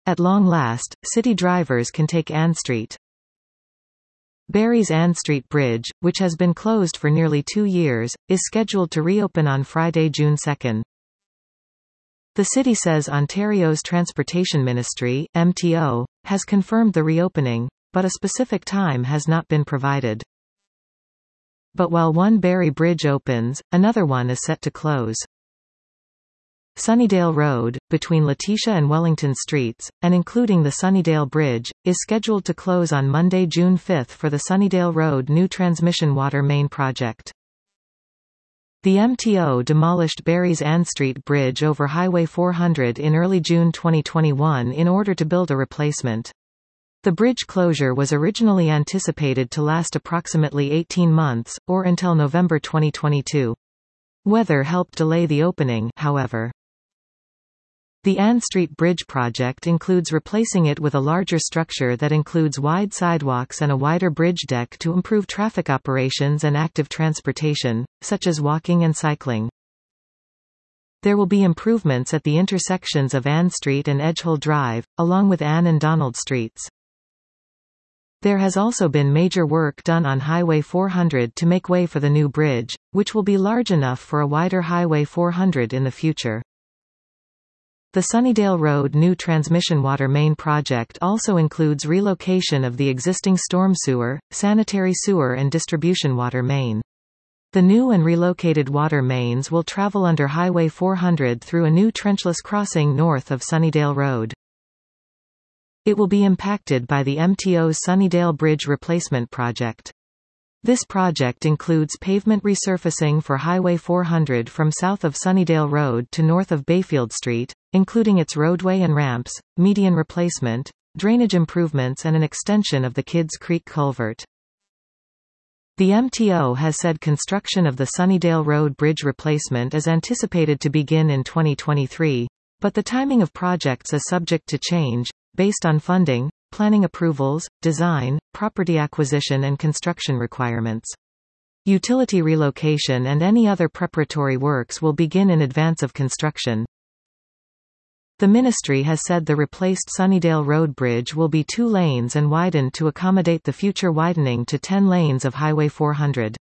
At long last, city drivers can take Ann Street. Barrie's Ann Street Bridge, which has been closed for nearly 2 years, is scheduled to reopen on Friday, June 2. The city says Ontario's Transportation Ministry (MTO) has confirmed the reopening, but a specific time has not been provided. But while one Barrie Bridge opens, another one is set to close. Sunnydale Road, between Letitia and Wellington Streets, and including the Sunnydale Bridge, is scheduled to close on Monday, June 5 for the Sunnydale Road new transmission water main project. The MTO demolished Barrie's Ann Street Bridge over Highway 400 in early June 2021 in order to build a replacement. The bridge closure was originally anticipated to last approximately 18 months, or until November 2022. Weather helped delay the opening, however. The Ann Street Bridge project includes replacing it with a larger structure that includes wide sidewalks and a wider bridge deck to improve traffic operations and active transportation, such as walking and cycling. There will be improvements at the intersections of Ann Street and Edgehill Drive, along with Ann and Donald Streets. There has also been major work done on Highway 400 to make way for the new bridge, which will be large enough for a wider Highway 400 in the future. The Sunnydale Road new transmission water main project also includes relocation of the existing storm sewer, sanitary sewer and distribution water main. The new and relocated water mains will travel under Highway 400 through a new trenchless crossing north of Sunnydale Road. It will be impacted by the MTO's Sunnydale Bridge replacement project. This project includes pavement resurfacing for Highway 400 from south of Sunnydale Road to north of Bayfield Street, including its roadway and ramps, median replacement, drainage improvements and an extension of the Kids Creek culvert. The MTO has said construction of the Sunnydale Road Bridge replacement is anticipated to begin in 2023, but the timing of projects is subject to change, based on funding, planning approvals, design, property acquisition and construction requirements. Utility relocation and any other preparatory works will begin in advance of construction. The ministry has said the replaced Sunnydale Road Bridge will be 2 lanes and widened to accommodate the future widening to 10 lanes of Highway 400.